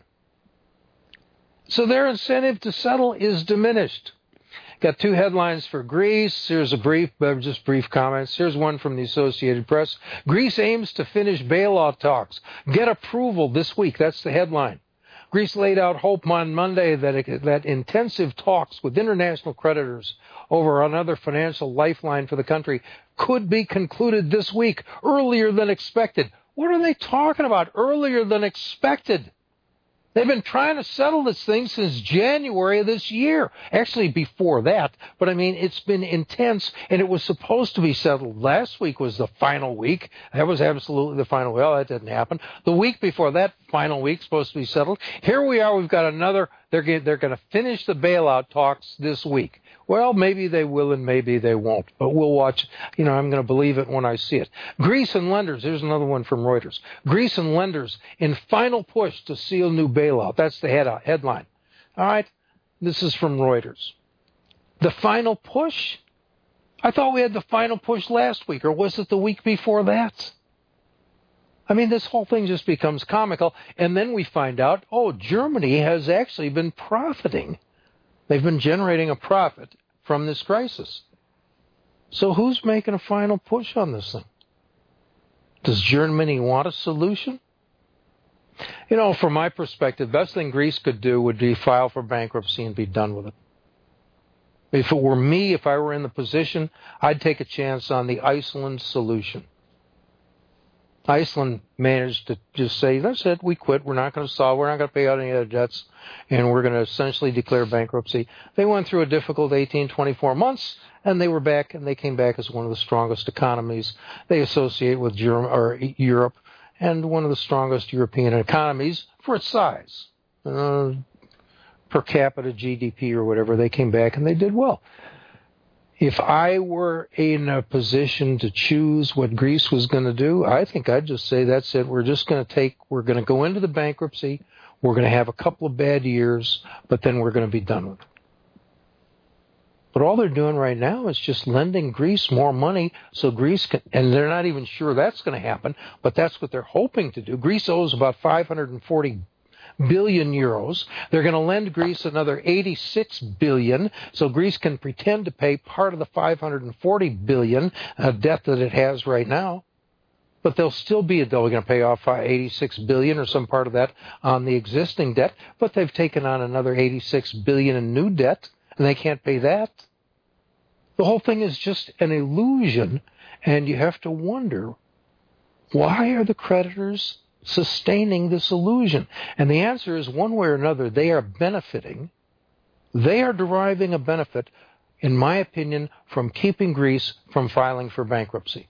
So their incentive to settle is diminished. Got two headlines for Greece. Here's a brief, just brief comments. Here's one from the Associated Press. Greece aims to finish bailout talks. Get approval this week. That's the headline. Greece laid out hope on Monday that, it, that intensive talks with international creditors over another financial lifeline for the country could be concluded this week, earlier than expected. What are they talking about? Earlier than expected. They've been trying to settle this thing since January of this year. Actually, before that. But, I mean, it's been intense, and it was supposed to be settled. Last week was the final week. That was absolutely the final week. Well, that didn't happen. The week before that final week supposed to be settled. Here we are. We've got another. They're get, they're going to finish the bailout talks this week. Well, maybe they will and maybe they won't. But we'll watch. You know, I'm going to believe it when I see it. Greece and lenders. Here's another one from Reuters. Greece and lenders in final push to seal new bailout. That's the head, headline. All right. This is from Reuters. The final push? I thought we had the final push last week, or was it the week before that? I mean, this whole thing just becomes comical. And then we find out, oh, Germany has actually been profiting. They've been generating a profit from this crisis. So who's making a final push on this thing? Does Germany want a solution? You know, from my perspective, the best thing Greece could do would be file for bankruptcy and be done with it. If it were me, if I were in the position, I'd take a chance on the Iceland solution. Iceland managed to just say, that's it, we quit, we're not going to solve, we're not going to pay out any other debts, and we're going to essentially declare bankruptcy. They went through a difficult eighteen, twenty-four months, and they were back, and they came back as one of the strongest economies they associate with Germ- or Europe, and one of the strongest European economies for its size. Uh, per capita G D P or whatever, they came back and they did well. If I were in a position to choose what Greece was going to do, I think I'd just say, that's it. We're just going to take, we're going to go into the bankruptcy. We're going to have a couple of bad years, but then we're going to be done with it. But all they're doing right now is just lending Greece more money so Greece can, and they're not even sure that's going to happen, but that's what they're hoping to do. Greece owes about five hundred forty billion euros. They're going to lend Greece another eighty-six billion, so Greece can pretend to pay part of the five hundred forty billion uh, debt that it has right now. But they'll still be, they're going to pay off eighty-six billion or some part of that on the existing debt, but they've taken on another eighty-six billion in new debt, and they can't pay that. The whole thing is just an illusion, and you have to wonder, why are the creditors sustaining this illusion? And the answer is, one way or another, they are benefiting. They are deriving a benefit, in my opinion, from keeping Greece from filing for bankruptcy.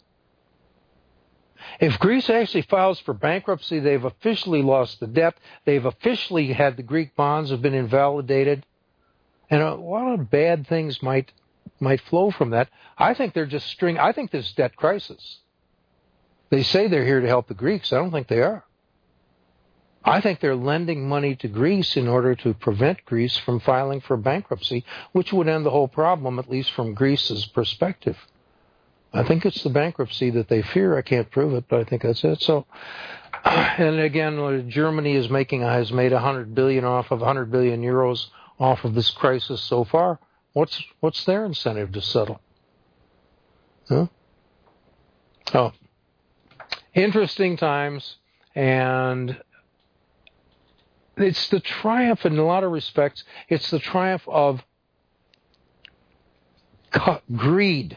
If Greece actually files for bankruptcy, they've officially lost the debt. They've officially had the Greek bonds have been invalidated. And a lot of bad things might might flow from that. I think they're just string. I think there's debt crisis. They say they're here to help the Greeks. I don't think they are. I think they're lending money to Greece in order to prevent Greece from filing for bankruptcy, which would end the whole problem, at least from Greece's perspective. I think it's the bankruptcy that they fear. I can't prove it, but I think that's it. So, and again, Germany is making has made one hundred billion off of one hundred billion euros off of this crisis so far. What's what's their incentive to settle? Huh? Oh, interesting times, and it's the triumph in a lot of respects. It's the triumph of greed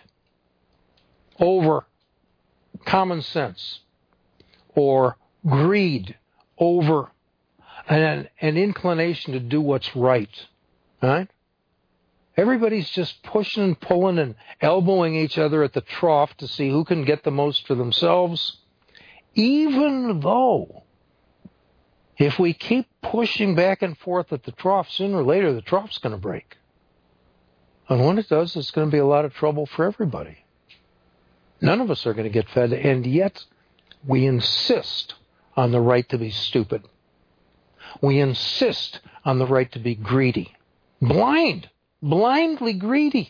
over common sense, or greed over an, an inclination to do what's right. Right? Everybody's just pushing and pulling and elbowing each other at the trough to see who can get the most for themselves, even though if we keep pushing back and forth at the trough, sooner or later the trough's going to break. And when it does, it's going to be a lot of trouble for everybody. None of us are going to get fed, and yet we insist on the right to be stupid. We insist on the right to be greedy. Blind. Blindly greedy.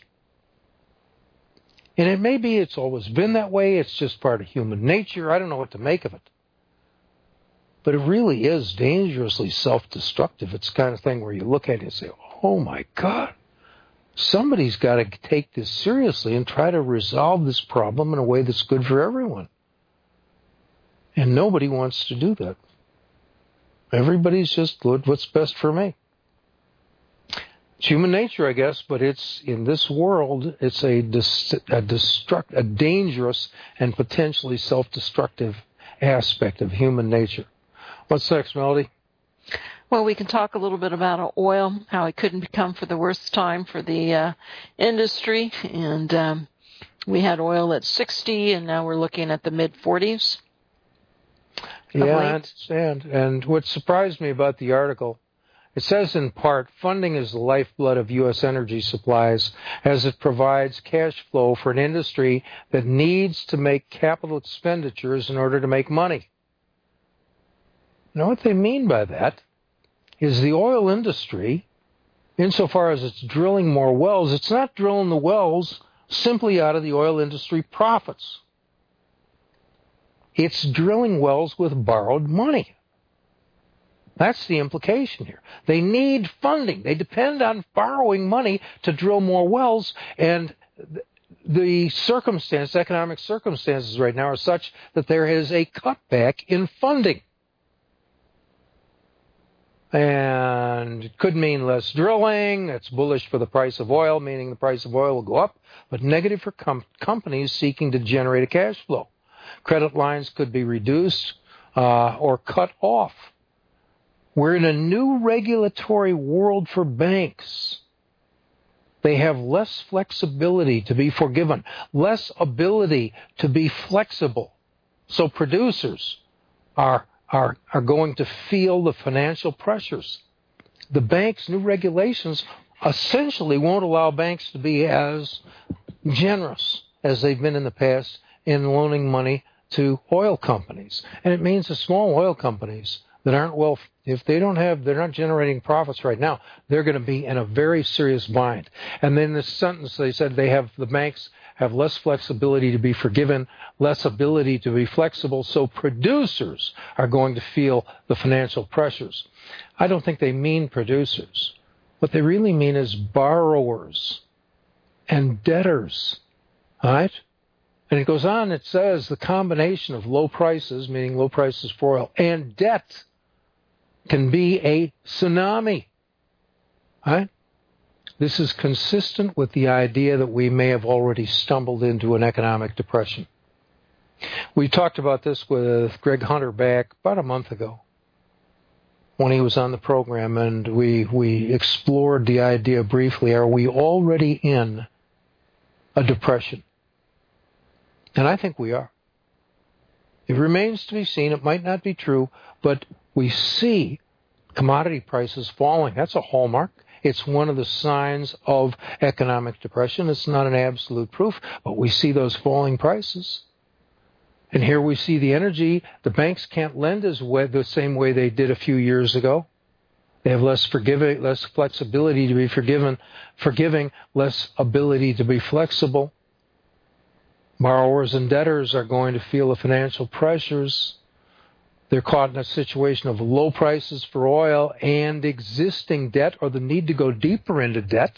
And it may be it's always been that way. It's just part of human nature. I don't know what to make of it. But it really is dangerously self-destructive. It's the kind of thing where you look at it and say, oh my God, somebody's got to take this seriously and try to resolve this problem in a way that's good for everyone. And nobody wants to do that. Everybody's just, what's best for me? It's human nature, I guess, but it's in this world, it's a, dis- a, destruct- a dangerous and potentially self-destructive aspect of human nature. What's next, Melody? Well, we can talk a little bit about oil, how it couldn't become for the worst time for the uh, industry. And um, we had oil at sixty, and now we're looking at the mid-forties. Yeah, I understand. And what surprised me about the article, it says in part, funding is the lifeblood of U S energy supplies as it provides cash flow for an industry that needs to make capital expenditures in order to make money. You know what they mean by that is the oil industry, insofar as it's drilling more wells, it's not drilling the wells simply out of the oil industry profits. It's drilling wells with borrowed money. That's the implication here. They need funding. They depend on borrowing money to drill more wells, and the circumstances, economic circumstances right now are such that there is a cutback in funding. And it could mean less drilling. It's bullish for the price of oil, meaning the price of oil will go up, but negative for com- companies seeking to generate a cash flow. Credit lines could be reduced uh, or cut off. We're in a new regulatory world for banks. They have less flexibility to be forgiven, less ability to be flexible. So producers are, are, are going to feel the financial pressures. The bank's new regulations essentially won't allow banks to be as generous as they've been in the past in loaning money to oil companies. And it means the small oil companies that aren't well, if they don't have, they're not generating profits right now, they're going to be in a very serious bind. And then this sentence, they said they have, the banks have less flexibility to be forgiven, less ability to be flexible, so producers are going to feel the financial pressures. I don't think they mean producers. What they really mean is borrowers and debtors, all right? And it goes on, it says the combination of low prices, meaning low prices for oil, and debt can be a tsunami, all right? This is consistent with the idea that we may have already stumbled into an economic depression. We talked about this with Greg Hunter back about a month ago when he was on the program, and we, we explored the idea briefly. Are we already in a depression? And I think we are. It remains to be seen. It might not be true, but we see commodity prices falling. That's a hallmark. It's one of the signs of economic depression. It's not an absolute proof, but we see those falling prices. And here we see the energy. The banks can't lend as way, the same way they did a few years ago. They have less forgiving, less flexibility to be forgiven, forgiving, less ability to be flexible. Borrowers and debtors are going to feel the financial pressures. They're caught in a situation of low prices for oil and existing debt, or the need to go deeper into debt.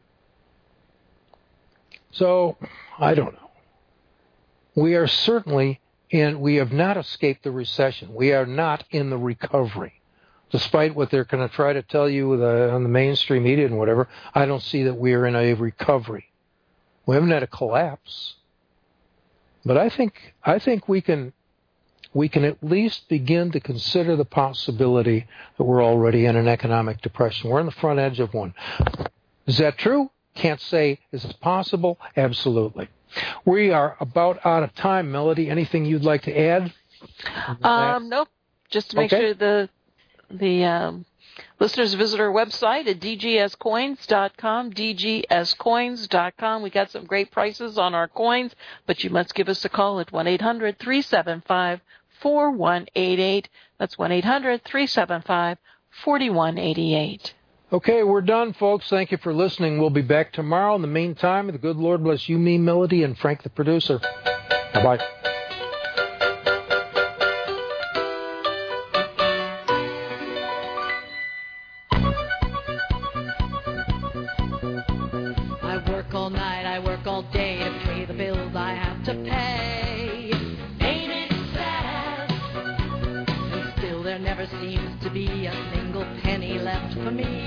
So, I don't know. We are certainly in, we have not escaped the recession. We are not in the recovery. Despite what they're going to try to tell you the, on the mainstream media and whatever, I don't see that we are in a recovery. We haven't had a collapse. But I think I think we can we can at least begin to consider the possibility that we're already in an economic depression. We're on the front edge of one. Is that true? Can't say. Is it possible? Absolutely. We are about out of time, Melody. Anything you'd like to add? Um, nope. Just to make Okay. sure the the um, listeners visit our website at d g s coins dot com, d g s coins dot com. We got some great prices on our coins, but you must give us a call at one eight hundred three seven five four one eight eight. That's one eight hundred three seven five four one eight eight. Okay, we're done, folks. Thank you for listening. We'll be back tomorrow. In the meantime, the good Lord bless you, me, Melody, and Frank, the producer. Bye-bye. I work all night, I work all day to pay the bills I have to pay. Ain't it sad? And still there never seems to be a single penny left for me.